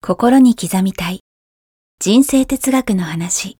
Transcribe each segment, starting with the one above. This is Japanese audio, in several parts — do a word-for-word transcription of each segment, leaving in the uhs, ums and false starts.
心に刻みたい人生哲学の話。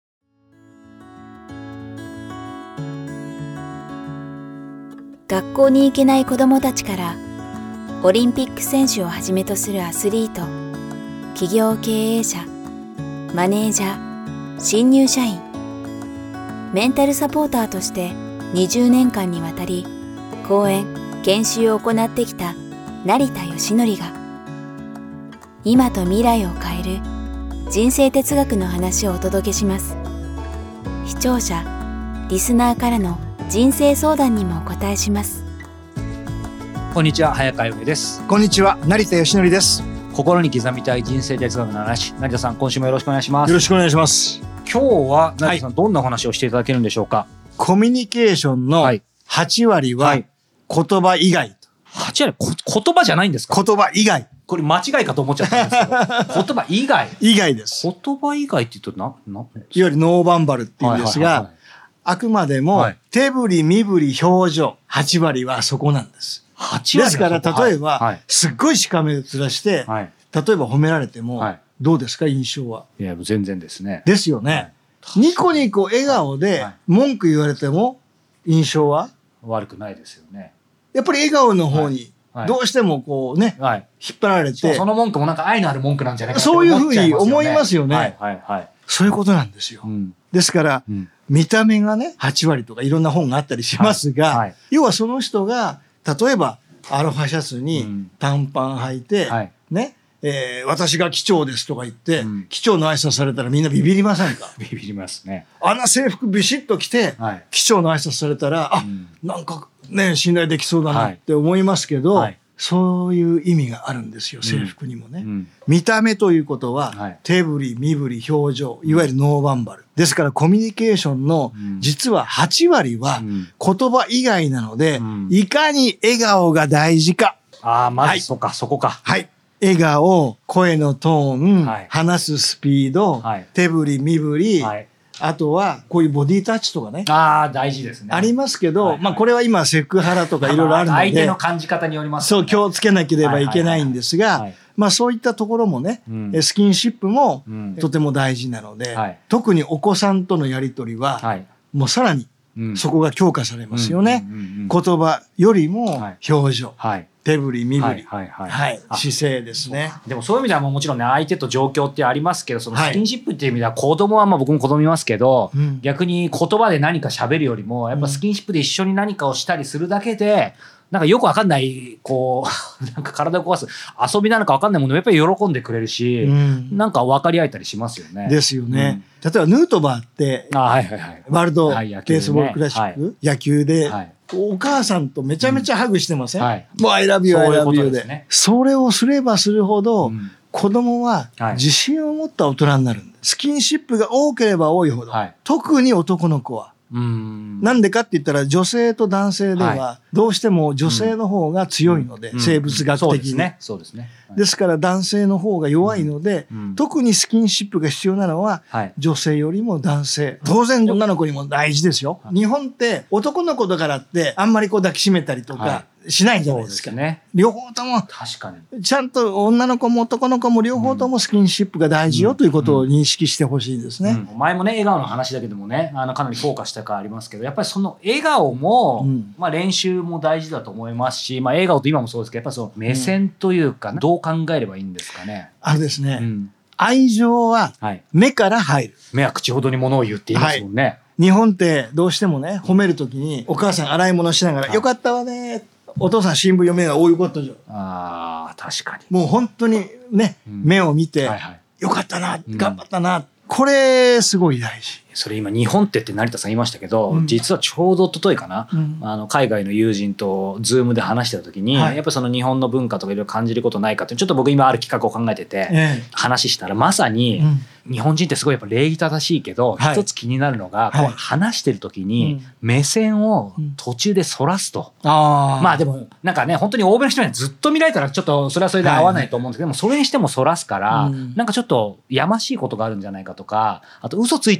学校に行けない子どもたちからオリンピック選手をはじめとするアスリート、企業経営者、マネージャー、新入社員、メンタルサポーターとしてにじゅうねんかんにわたり講演・研修を行ってきた成田義則が今と未来を変える人生哲学の話をお届けします。視聴者、リスナーからの人生相談にもお答えします。 こんにちは、早川由美です。 こんにちは、成田義則です。 心に刻みたい人生哲学の話、成田さん、今週もよろしくお願いします。 よろしくお願いします。 今日は成田さん、はい、どんなお話をしていただけるんでしょうか。 コミュニケーションのはちわりは言葉以外。 はちわりこ言葉じゃないんですか。 言葉以外。 これ間違いかと思っちゃったんですけど言葉以外以外です。 言葉以外って言うとな、な、いわゆるノーバンバルって言うんですが、はいはいはいはい、あくまでも手振り身振り表情はちわりはそこなんです。はちわりですから、例えば、はいはい、すっごいしかめをずらして、はい、例えば褒められても、はい、どうですか印象は。 いや全然ですね。 ですよね、はい、ニコニコ笑顔で文句言われても印象は悪くないですよね。 やっぱり笑顔の方にどうしてもこうね、はい、引っ張られて、 その文句もなんか愛のある文句なんじゃないかってそういうふうに思いますよね。 はいはいはい、 そういうことなんですよ。うん、ですから、うん、見た目がねはちわりとかいろんな本があったりしますが、はいはい、要はその人が例えばアロハシャツに短パン履いて、うんはい、ね、えー、私が機長ですとか言って、うん、機長の挨拶されたらみんなビビりませんか。 ビビりますね。 あんな制服ビシッと着て、はい、機長の挨拶されたら、あ、うん、なんかね信頼できそうだなって思いますけど、はいはい、そういう意味があるんですよ、制服にもね。うんうん、見た目ということは、はい、手振り、身振り、表情、いわゆるノーバンバル。ですからコミュニケーションの、うん、実ははちわりは言葉以外なので、うん、いかに笑顔が大事か。 ああ、まず、はい、そっか、そこか。 はい。笑顔、声のトーン、はい、話すスピード、はい、手振り、身振り、はい、あとはこういうボディタッチとかね。 ああ、大事ですね。 ありますけど、はいはい、まあこれは今セクハラとかいろいろあるので、 相手の感じ方によりますね。 そう、気をつけなければいけないんですが、まあそういったところもね、うん、スキンシップもとても大事なので、うん、特にお子さんとのやりとりは、はい、もうさらにそこが強化されますよね。言葉よりも表情。はいはい、手振り身振り、はいはいはい、姿勢ですね。 でもそういう意味ではもうもちろんね、相手と状況ってありますけど、そのスキンシップっていう意味では子供はまあ僕も子供いますけど、うん、逆に言葉で何か喋るよりもやっぱスキンシップで一緒に何かをしたりするだけで、なんかよくわかんないこうなんか体を壊す遊びなのかわかんないものをやっぱり喜んでくれるし、うん、なんか分かり合えたりしますよね。 ですよね。うん、例えばヌートバーってあ、はいはいはい、 ワールドベースボールクラシック、はい、野球で、はい、お母さんとめちゃめちゃハグしてません、うんはい、もう I love you, I love you で。ね、それをすればするほど、うん、子供は自信を持った大人になるんです。スキンシップが多ければ多いほど、はい、特に男の子は。うんなんでかって言ったら女性と男性ではどうしても女性の方が強いので、うん、生物学的に、うんうん、そうですね、はい、ですから男性の方が弱いので、うん、特にスキンシップが必要なのは、はい、女性よりも男性、当然女の子にも大事ですよ、はい、日本って男の子だからってあんまりこう抱きしめたりとか、はいしないんじゃないですか。そうですね。両方とも、確かに。ちゃんと女の子も男の子も両方ともスキンシップが大事よということを認識してほしいですね、 うんうん。前もね、笑顔の話だけどもね、あの、かなりフォーカスしたからありますけど、やっぱりその笑顔も、うん、まあ練習も大事だと思いますし、まあ笑顔と今もそうですけど、やっぱりその目線というか、うん、どう考えればいいんですかね。 あれですね。うん、愛情は目から入る、はい。 目は口ほどに物を言うって言いますもんね。はい、 日本ってどうしてもね、褒めるときにお母さん洗い物しながら、はい、よかったわね。お父さん新聞読めが多いことじゃん。 ああ、確かに。 もう本当にね、うん、目を見て、はいはい、よかったな、頑張ったな、うん、これすごい大事。 それ今日本ってって成田さん言いましたけど、うん、実はちょうど一昨日かな、うん、あの海外の友人とズームで話してた時に、はい、やっぱその日本の文化とかいろいろ感じることないかってちょっと僕今ある企画を考えてて、ええ、話したらまさに、うん、日本人ってすごいやっぱ礼儀正しいけど、はい、一つ気になるのが、はい、こう話してる時に目線を途中でそらすと、うん、あまあでもなんかね本当に欧米の人にはずっと見られたらちょっとそれはそれで合わないと思うんですけど、はい、でもそれにしてもそらすから、うん、なんかちょっとやましいことがあるんじゃないかとか、あと嘘ついてんじゃないか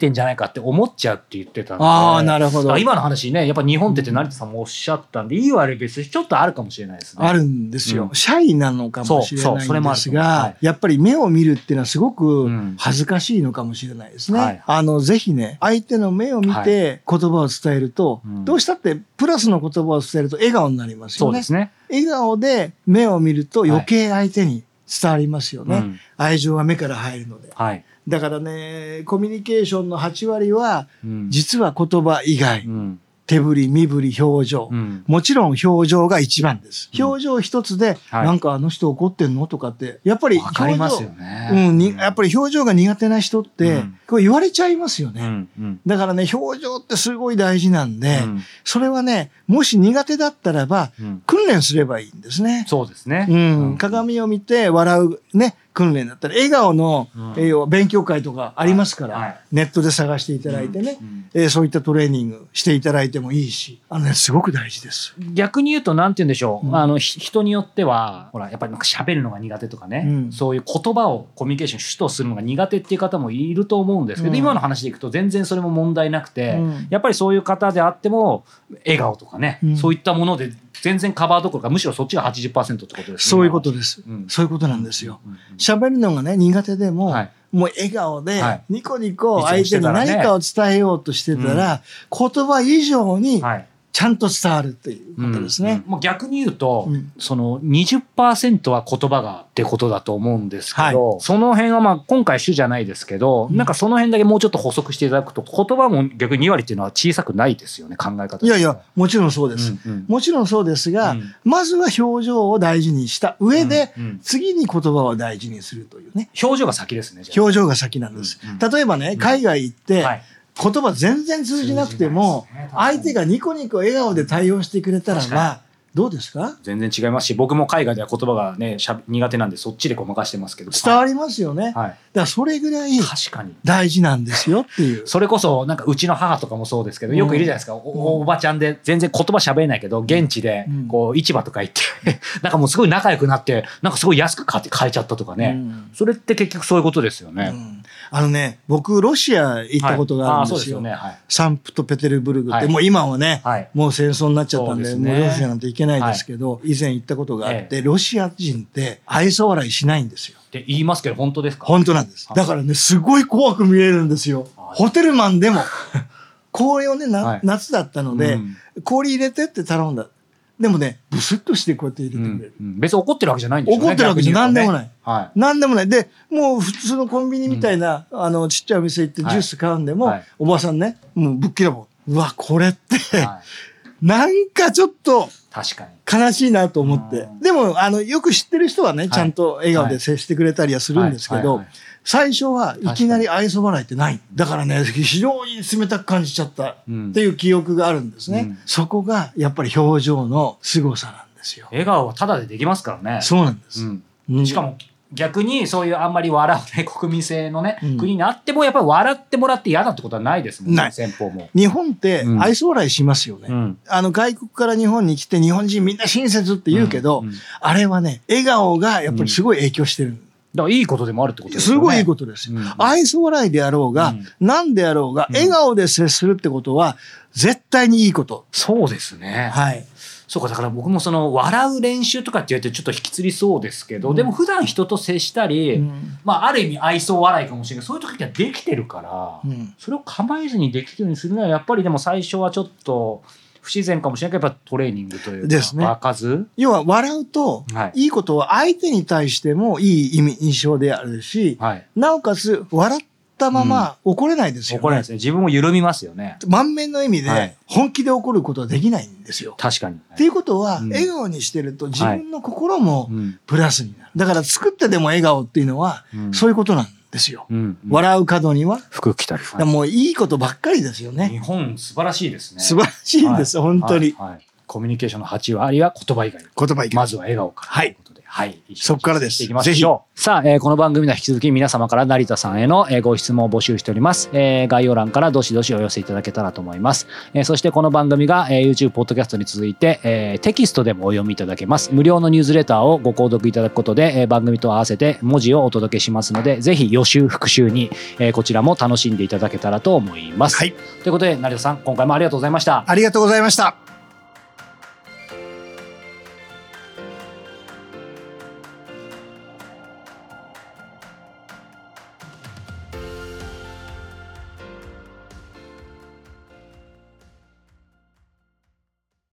って思っちゃうって言ってたんで。 ああ、なるほど。 今の話ね、やっぱ日本ってって成田さんもおっしゃったんで、いい悪い別にちょっとあるかもしれないですね。 あるんですよ。うん、シャイなのかもしれないんですが、はい、やっぱり目を見るっていうのはすごく恥ずかしいのかもしれないですね。うんはい、あの、ぜひね、相手の目を見て言葉を伝えると、はい、どうしたってプラスの言葉を伝えると笑顔になりますよね。そうですね。笑顔で目を見ると余計相手に伝わりますよね。はいうん、愛情は目から入るので。はい、だからね、コミュニケーションのはち割は、実は言葉以外、うん、手振り、身振り、表情、うん。もちろん表情が一番です。うん、表情一つで、はい、なんかあの人怒ってんのとかって、やっぱり表情、わかりますよね。うんに、やっぱり表情が苦手な人って、うん、こう言われちゃいますよね、うんうん。だからね、表情ってすごい大事なんで、うん、それはね、もし苦手だったらば、うん、訓練すればいいんですね。 そうですね。 うん。鏡を見て笑う、ね。訓練だったら笑顔の、うんえー、勉強会とかありますから、はい、ネットで探していただいてね、うんうんえー、そういったトレーニングしていただいてもいいし、あのね、すごく大事です。 逆に言うと、なんて言うんでしょう、うん、あの、人によっては、ほら、やっぱりなんか喋るのが苦手とかね、うん、そういう言葉をコミュニケーション主とするのが苦手っていう方もいると思うんですけど、うん、今の話でいくと全然それも問題なくて、うん、やっぱりそういう方であっても、笑顔とかね、うん、そういったもので、全然カバーどころかむしろそっちが はちじゅっパーセント ってことですね。 そういうことです。うん、そういうことなんですよ。喋、うん、るのがね、苦手でも、はい、もう笑顔で、ニコニコ相手に何かを伝えようとしてたら、言葉以上に、ちゃんと伝わるっていうことですね。 うんうん、もう逆に言うと、うん、その にじゅっパーセント は言葉がってことだと思うんですけど、はい、その辺はまあ今回主じゃないですけど、うん、なんかその辺だけもうちょっと補足していただくと、言葉も逆にに割っていうのは小さくないですよね、考え方。 いやいや、もちろんそうです。うんうん、もちろんそうですが、うん、まずは表情を大事にした上で、うんうん、次に言葉を大事にするというね。 表情が先ですね。 表情が先なんです。うんうん、例えばね、海外行って、うんはい言葉全然通じなくても、相手がニコニコ笑顔で対応してくれたらば、どうですか？ 全然違いますし、僕も海外では言葉がね、しゃ苦手なんでそっちでごまかしてますけど。 伝わりますよね。はい、だからそれぐらい大事なんですよっていう。 それこそ、なんかうちの母とかもそうですけど、よくいるじゃないですか。うん、お, おばちゃんで全然言葉喋れないけど、現地でこう市場とか行って、なんかもうすごい仲良くなって、なんかすごい安く買って買えちゃったとかね。うん、それって結局そういうことですよね。うんあのね、僕、ロシア行ったことがあるんですよ。はい、あ、そうですよね。はい、サンクトペテルブルクって、はい、もう今はね、はい、もう戦争になっちゃったんで、でね、もうロシアなんて行けないですけど、はい、以前行ったことがあって、ええ、ロシア人って愛想笑いしないんですよ。 って言いますけど、本当ですか？ 本当なんです。だからね、すごい怖く見えるんですよ。ホテルマンでも。氷をね、なはい、夏だったので、うん、氷入れてって頼んだ。でもね、ブスッとしてこうやって入れてくれる。 うんうん、別に怒ってるわけじゃないんでしょうね。 怒ってるわけじゃ何でもない。はい、何でもない。で、もう普通のコンビニみたいな、うん、あの、ちっちゃいお店行ってジュース買うんでも、はい、おばさんね、もうぶっきらぼう。うわ、これって、はい、なんかちょっと、 確かに。 悲しいなと思って。でも、あの、よく知ってる人はね、はい、ちゃんと笑顔で接してくれたりはするんですけど、最初はいきなり愛想笑いってない。だからね、非常に冷たく感じちゃったっていう記憶があるんですね。うん、そこがやっぱり表情の凄さなんですよ。 笑顔はただでできますからね。 そうなんです。 うん、しかも逆にそういうあんまり笑わない国民性のね、うん、国にあってもやっぱり笑ってもらって嫌だってことはないですもんね。先方も。 日本って愛想笑いしますよね。うん、あの外国から日本に来て日本人みんな親切って言うけど、うんうん、あれはね、笑顔がやっぱりすごい影響してる。うんだからいいことでもあるってことですよね。 すごいいいことですよ。うん、愛想笑いであろうが、うん、何であろうが、笑顔で接するってことは、絶対にいいこと。 そうですね。はい。そうか、だから僕もその、笑う練習とかって言われてちょっと引きつりそうですけど、うん、でも普段人と接したり、うん、まあある意味愛想笑いかもしれないけど、そういう時はできてるから、うん、それを構えずにできるようにするのは、やっぱりでも最初はちょっと、不自然かもしれないけど、やっぱトレーニングというか、ですね。場数。 要は笑うと、はい、いいことは相手に対してもいい意味、印象であるし、はい、なおかつ笑ったまま怒れないですよね。 怒れないですね。自分も緩みますよね。 満面の意味で本気で怒ることはできないんですよ。 確かに。 っていうことは、うん、笑顔にしてると自分の心もプラスになる。だから作ってでも笑顔っていうのは、うん、そういうことなんです。ですよ、うんうん、笑う角には服着たり、 はい、もういいことばっかりですよね。 日本素晴らしいですね。 素晴らしいんです、はい、本当に、 はいはい、コミュニケーションのはち割は言葉以外。 言葉以外。 まずは笑顔から。 はい。ということではい、 そこからです。 いきましょう。さあ、えー、この番組では引き続き皆様から成田さんへの、えー、ご質問を募集しております。えー、概要欄からどしどしお寄せいただけたらと思います。えー、そしてこの番組が、えー、YouTube、ポッドキャストに続いて、えー、テキストでもお読みいただけます。無料のニュースレターをご購読いただくことで、えー、番組と合わせて文字をお届けしますので、ぜひ予習復習に、えー、こちらも楽しんでいただけたらと思います。はい。ということで成田さん、今回もありがとうございました。 ありがとうございました。